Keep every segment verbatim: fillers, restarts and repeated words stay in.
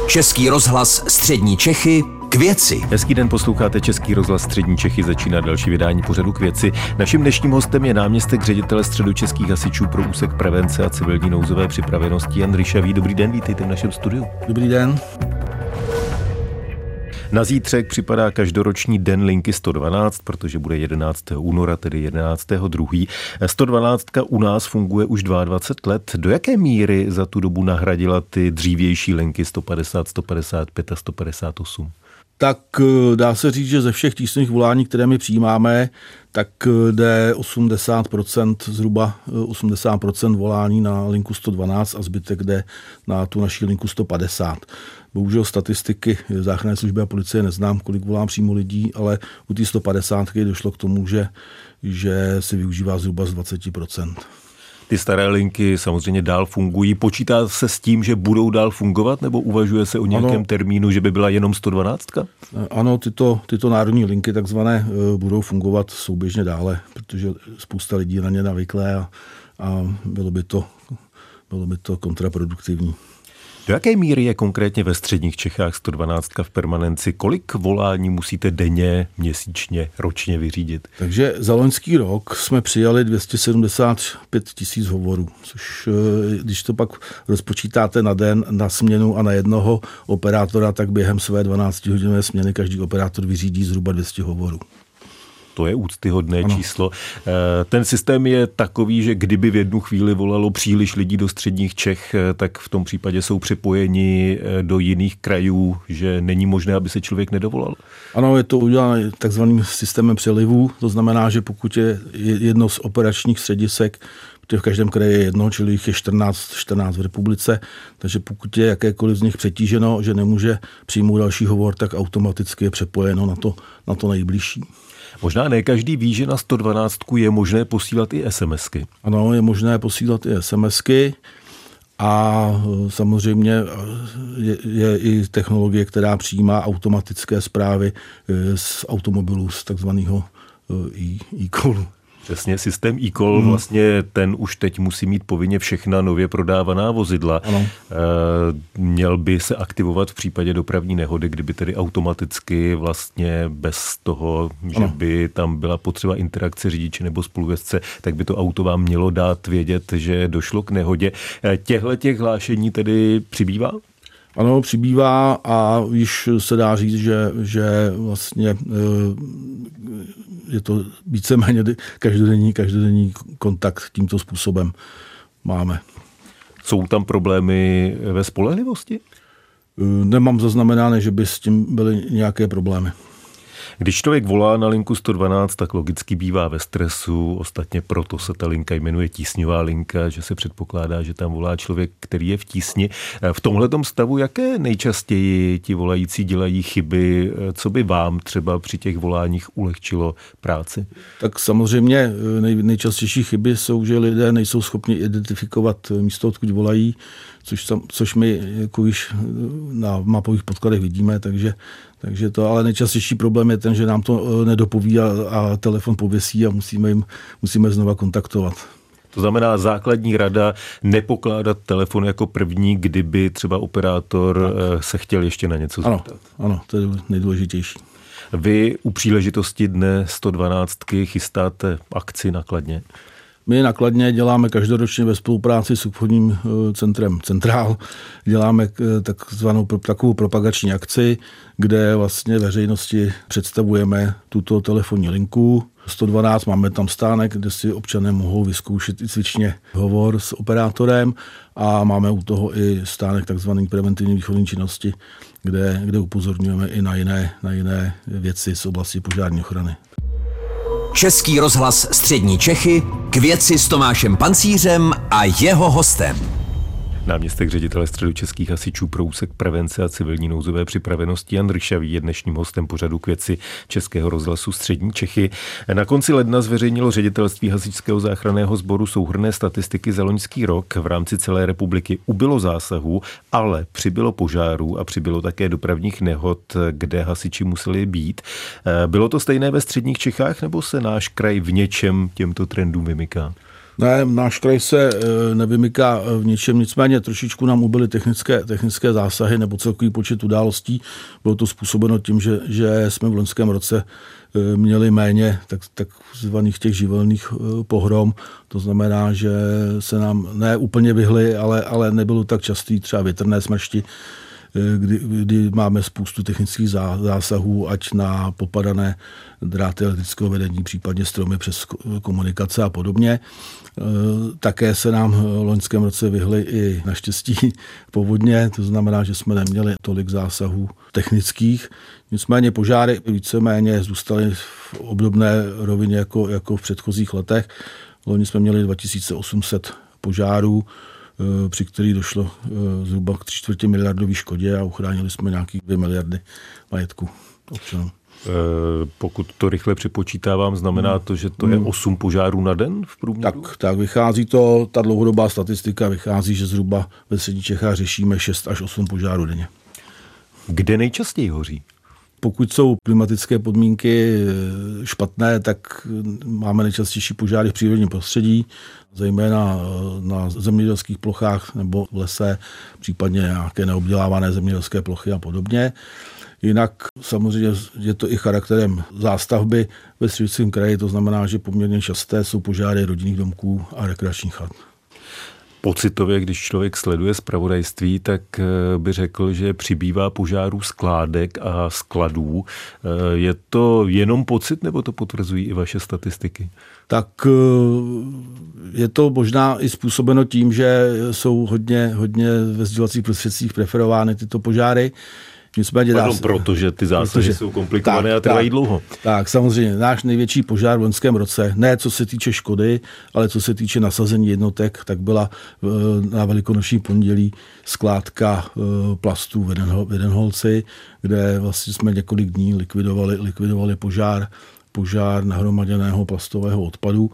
Český rozhlas Střední Čechy k věci. Hezký den, posloucháte Český rozhlas Střední Čechy, začíná další vydání pořadu K věci. Naším dnešním hostem je náměstek ředitele Středočeských hasičů pro úsek prevence a civilní nouzové připravenosti Jan Ryšavý. Dobrý den, vítejte v našem studiu. Dobrý den. Na zítřek připadá každoroční den linky sto dvanáct, protože bude jedenáctého února, tedy jedenáctého druhého sto dvanáct u nás funguje už dvacet dva let. Do jaké míry za tu dobu nahradila ty dřívější linky sto padesát, sto padesát pět a sto padesát osm? Tak dá se říct, že ze všech tísňových volání, které my přijímáme, tak jde osmdesát procent, zhruba osmdesát procent volání na linku sto dvanáct a zbytek jde na tu naši linku sto padesát. Bohužel statistiky záchranné služby a policie neznám, kolik volám přímo lidí, ale u té sto padesát došlo k tomu, že, že se využívá zhruba z dvacet procent. Ty staré linky samozřejmě dál fungují. Počítá se s tím, že budou dál fungovat, nebo uvažuje se o nějakém ano. termínu, že by byla jenom sto dvanáct? Ano, tyto, tyto národní linky takzvané budou fungovat souběžně dále, protože spousta lidí na ně navyklé a, a bylo by to, bylo by to kontraproduktivní. Do jaké míry je konkrétně ve středních Čechách sto dvanáct v permanenci? Kolik volání musíte denně, měsíčně, ročně vyřídit? Takže za loňský rok jsme přijali dvě stě sedmdesát pět tisíc hovorů, což když to pak rozpočítáte na den, na směnu a na jednoho operátora, tak během své dvanáctihodinové směny každý operátor vyřídí zhruba dvě stě hovorů. To je úctyhodné ano. číslo. Ten systém je takový, že kdyby v jednu chvíli volalo příliš lidí do středních Čech, tak v tom případě jsou připojeni do jiných krajů, že není možné, aby se člověk nedovolal. Ano, je to udělané takzvaným systémem přelivů. To znamená, že pokud je jedno z operačních středisek, protože v každém kraji je jedno, čili jich je čtrnáct, čtrnáct v republice, takže pokud je jakékoliv z nich přetíženo, že nemůže přijmout další hovor, tak automaticky je přepojeno na to, na to nejbližší. Možná ne každý ví, že na sto dvanáct je možné posílat i SMSky. Ano, je možné posílat i SMSky a samozřejmě je, je i technologie, která přijímá automatické zprávy z automobilů, z takzvaného e-callu. Přesně, systém e-call, hmm. vlastně ten už teď musí mít povinně všechna nově prodávaná vozidla. Ano. E, měl by se aktivovat v případě dopravní nehody, kdyby tedy automaticky vlastně bez toho, že ano. by tam byla potřeba interakce řidiče nebo spolujezdce, tak by to auto vám mělo dát vědět, že došlo k nehodě. E, těchto těch hlášení tedy přibývá? Ano, přibývá a již se dá říct, že, že vlastně je to víceméně každodenní, každodenní kontakt tímto způsobem máme. Jsou tam problémy ve spolehlivosti? Nemám zaznamenané, že by s tím byly nějaké problémy. Když člověk volá na linku sto dvanáct, tak logicky bývá ve stresu, ostatně proto se ta linka jmenuje tísňová linka, že se předpokládá, že tam volá člověk, který je v tísni. V tomhletom stavu jaké nejčastěji ti volající dělají chyby, co by vám třeba při těch voláních ulehčilo práci? Tak samozřejmě nej, nejčastější chyby jsou, že lidé nejsou schopni identifikovat místo, odkud volají, což, což my jako již na mapových podkladech vidíme, takže Takže to, ale nejčastější problém je ten, že nám to nedopoví a, a telefon pověsí a musíme jim musíme znova kontaktovat. To znamená základní rada nepokládat telefon jako první, kdyby třeba operátor tak. se chtěl ještě na něco zeptat. Ano, ano, to je nejdůležitější. Vy u příležitosti dne sto dvanáct chystáte akci na Kladně? My na Kladně děláme každoročně ve spolupráci s obchodním centrem Centrál. Děláme takzvanou takovou propagační akci, kde vlastně veřejnosti představujeme tuto telefonní linku sto dvanáct. Máme tam stánek, kde si občané mohou vyzkoušet i cvičně hovor s operátorem a máme u toho i stánek takzvaný preventivní výchovní činnosti, kde, kde upozorňujeme i na jiné, na jiné věci z oblasti požární ochrany. Český rozhlas Střední Čechy k věci s Tomášem Pancířem a jeho hostem. Náměstek ředitele Středočeských hasičů pro úsek prevence a civilní nouzové připravenosti Jan Ryšavý je dnešním hostem pořadu K věci Českého rozhlasu Střední Čechy. Na konci ledna zveřejnilo ředitelství Hasičského záchranného sboru souhrnné statistiky za loňský rok. V rámci celé republiky ubylo zásahů, ale přibylo požárů a přibylo také dopravních nehod, kde hasiči museli být. Bylo to stejné ve středních Čechách, nebo se náš kraj v něčem těmto trendům vymyká? Ne, náš kraj se nevymyká v ničem, nicméně trošičku nám ubyly technické, technické zásahy nebo celkový počet událostí. Bylo to způsobeno tím, že, že jsme v loňském roce měli méně tak, takzvaných těch živelných pohrom. To znamená, že se nám ne úplně vyhly, ale, ale nebylo tak častý třeba větrné smršti, Kdy, kdy máme spoustu technických zásahů, ať na popadané dráty elektrického vedení, případně stromy přes komunikace a podobně. Také se nám v loňském roce vyhly i naštěstí povodně, to znamená, že jsme neměli tolik zásahů technických. Nicméně požáry víceméně zůstaly v obdobné rovině jako, jako v předchozích letech. Loni jsme měli dva tisíce osm set požárů, při který došlo zhruba k tři čtvrtě miliardové škodě a uchránili jsme nějakých dvě miliardy majetku občanů. Pokud to rychle připočítávám, znamená to, že to je osm požárů na den v průměru? Tak, tak vychází to, ta dlouhodobá statistika vychází, že zhruba ve středních Čechách řešíme šest až osm požárů denně. Kde nejčastěji hoří? Pokud jsou klimatické podmínky špatné, tak máme nejčastější požáry v přírodním prostředí, zejména na zemědělských plochách nebo v lese, případně nějaké neobdělávané zemědělské plochy a podobně. Jinak samozřejmě je to i charakterem zástavby ve Středočeském kraji, to znamená, že poměrně časté jsou požáry rodinných domků a rekreačních chat. Pocitově, když člověk sleduje zpravodajství, tak by řekl, že přibývá požárů skládek a skladů. Je to jenom pocit, nebo to potvrzují i vaše statistiky? Tak je to možná i způsobeno tím, že jsou hodně, hodně ve sdělovacích prostředcích preferovány tyto požáry. Nicméně Pardon, se, protože ty zásahy jsou komplikované tak, a trvají tak, dlouho. Tak, samozřejmě. Náš největší požár v loňském roce, ne co se týče škody, ale co se týče nasazení jednotek, tak byla na Velikonoční pondělí skládka plastů v Edenholci, kde vlastně jsme několik dní likvidovali, likvidovali požár, požár nahromaděného plastového odpadu.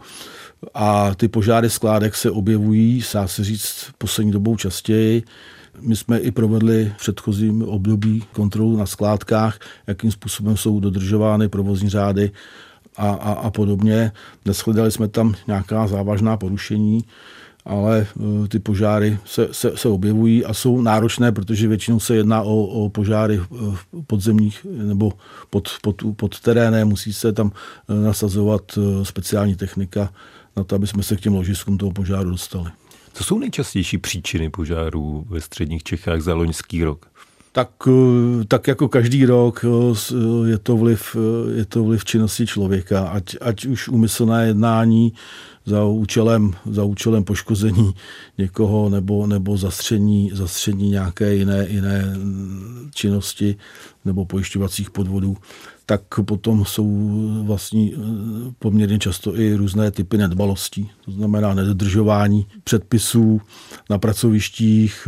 A ty požáry skládek se objevují, dá se říct, poslední dobou častěji. My jsme i provedli v předchozím období kontrolu na skládkách, jakým způsobem jsou dodržovány provozní řády a, a, a podobně. Neshledali jsme tam nějaká závažná porušení, ale ty požáry se, se, se objevují a jsou náročné, protože většinou se jedná o, o požáry v podzemních nebo pod, pod, pod terénem. Musí se tam nasazovat speciální technika na to, aby jsme se k těm ložiskům toho požáru dostali. Co jsou nejčastější příčiny požárů ve středních Čechách za loňský rok? Tak, tak jako každý rok je to vliv, je to vliv činnosti člověka, ať, ať už úmyslné jednání za účelem, za účelem poškození někoho nebo, nebo zastření, zastření nějaké jiné, jiné činnosti nebo pojišťovacích podvodů, tak potom jsou vlastně poměrně často i různé typy nedbalostí. To znamená nedodržování předpisů na pracovištích,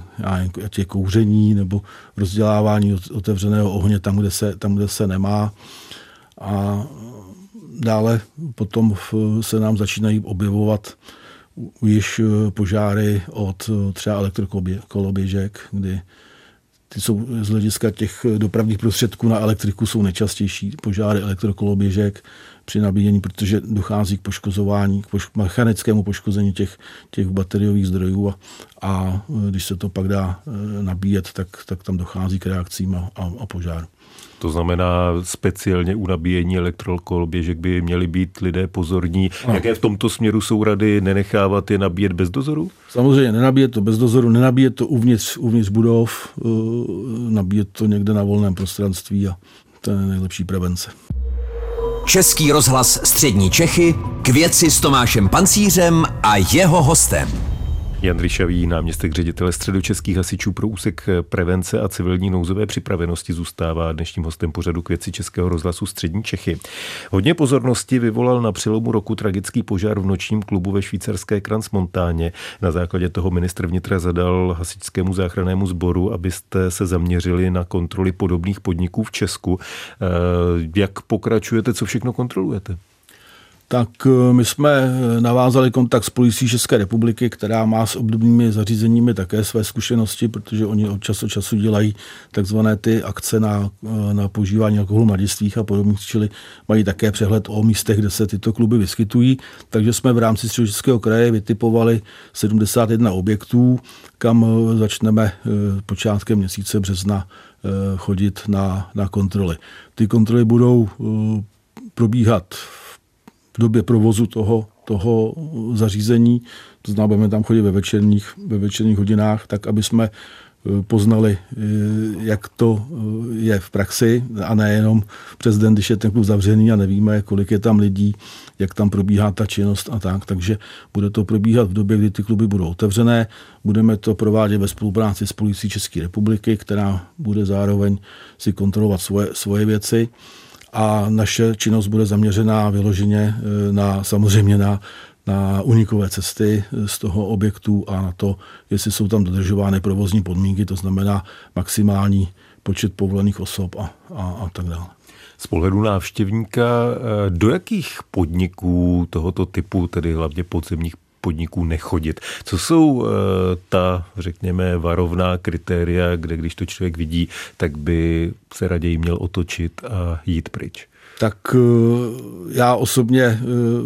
ať je kouření nebo rozdělávání otevřeného ohně tam, kde se, tam, kde se nemá. A dále potom se nám začínají objevovat již požáry od třeba elektrokoloběžek, kdy ty jsou z hlediska těch dopravních prostředků na elektriku jsou nejčastější požáry elektrokoloběžek při nabíjení, protože dochází k poškozování, k poš- mechanickému poškození těch, těch bateriových zdrojů a, a když se to pak dá nabíjet, tak, tak tam dochází k reakcím a, a, a požáru. To znamená, speciálně u nabíjení elektrokoloběžek by měli být lidé pozorní. No. Jaké v tomto směru jsou rady nenechávat je nabíjet bez dozoru? Samozřejmě nenabíjet to bez dozoru, nenabíjet to uvnitř, uvnitř budov, nabíjet to někde na volném prostranství a to je nejlepší prevence. Český rozhlas Střední Čechy k věci s Tomášem Pancířem a jeho hostem. Jan Ryšavý, náměstek ředitele Středočeských hasičů pro úsek prevence a civilní nouzové připravenosti, zůstává dnešním hostem pořadu k věci Českého rozhlasu Střední Čechy. Hodně pozornosti vyvolal na přelomu roku tragický požár v nočním klubu ve švýcarské Crans-Montáně. Na základě toho ministr vnitra zadal hasičskému záchrannému sboru, abyste se zaměřili na kontroly podobných podniků v Česku. Jak pokračujete, co všechno kontrolujete? Tak my jsme navázali kontakt s policií České republiky, která má s obdobnými zařízeními také své zkušenosti, protože oni od času času dělají takzvané ty akce na, na používání alkoholu mladistvých a podobných, čili mají také přehled o místech, kde se tyto kluby vyskytují. Takže jsme v rámci Středočeského kraje vytipovali sedmdesát jedna objektů, kam začneme počátkem měsíce března chodit na, na kontroly. Ty kontroly budou probíhat v době provozu toho, toho zařízení, to znamená, budeme tam chodit ve večerních, ve večerních hodinách, tak aby jsme poznali, jak to je v praxi a nejenom přes den, když je ten klub zavřený a nevíme, kolik je tam lidí, jak tam probíhá ta činnost a tak. Takže bude to probíhat v době, kdy ty kluby budou otevřené. Budeme to provádět ve spolupráci s policií České republiky, která bude zároveň si kontrolovat svoje, svoje věci. A naše činnost bude zaměřená vyloženě na, samozřejmě na, na únikové cesty z toho objektu a na to, jestli jsou tam dodržovány provozní podmínky, to znamená maximální počet povolených osob a, a, a tak dále. Z pohledu návštěvníka, do jakých podniků tohoto typu, tedy hlavně podzemních podniků, nechodit? Co jsou ta, řekněme, varovná kritéria, kde když to člověk vidí, tak by se raději měl otočit a jít pryč? Tak já osobně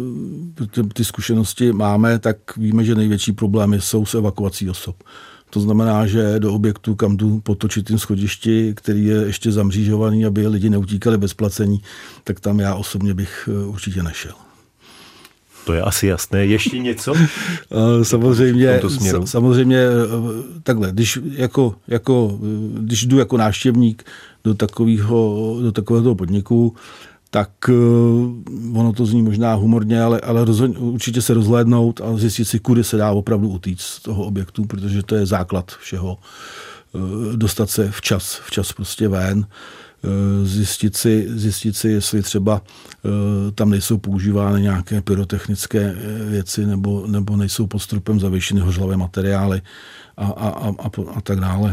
ty zkušenosti máme, tak víme, že největší problémy jsou s evakuací osob. To znamená, že do objektu, kam jdu po točitým schodišti, který je ještě zamřížovaný, aby lidi neutíkali bez placení, tak tam já osobně bych určitě nešel. To je asi jasné. Ještě něco? Samozřejmě, samozřejmě takhle, když, jako, jako, když jdu jako návštěvník do takového, do takového podniku, tak ono to zní možná humorně, ale, ale rozhodně, určitě se rozhlédnout a zjistit si, kudy se dá opravdu utíct z toho objektu, protože to je základ všeho. Dostat se včas, včas prostě ven. Zjistit si, zjistit si, jestli třeba tam nejsou používány nějaké pyrotechnické věci nebo, nebo nejsou pod stropem zavěšeny hořlavé materiály a, a, a, a, a tak dále.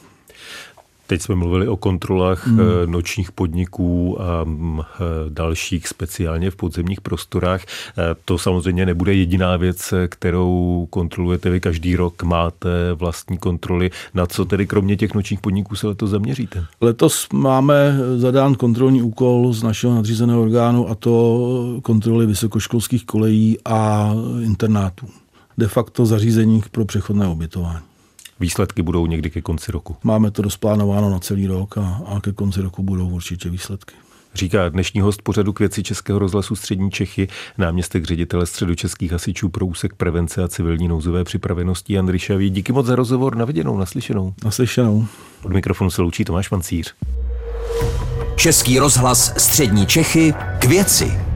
Teď jsme mluvili o kontrolách hmm. nočních podniků a dalších, speciálně v podzemních prostorách. To samozřejmě nebude jediná věc, kterou kontrolujete vy každý rok. Máte vlastní kontroly. Na co tedy kromě těch nočních podniků se letos zaměříte? Letos máme zadán kontrolní úkol z našeho nadřízeného orgánu, a to kontroly vysokoškolských kolejí a internátů. De facto zařízení pro přechodné ubytování. Výsledky budou někdy ke konci roku. Máme to rozplánováno na celý rok a, a ke konci roku budou určitě výsledky. Říká dnešní host pořadu K věci Českého rozhlasu Střední Čechy, náměstek ředitele Středočeských hasičů pro úsek prevence a civilní nouzové připravenosti Jan Ryšavý. Díky moc za rozhovor, na viděnou, naslyšenou. Naslyšenou. Od mikrofonu se loučí Tomáš Pancíř. Český rozhlas Střední Čechy, K věci.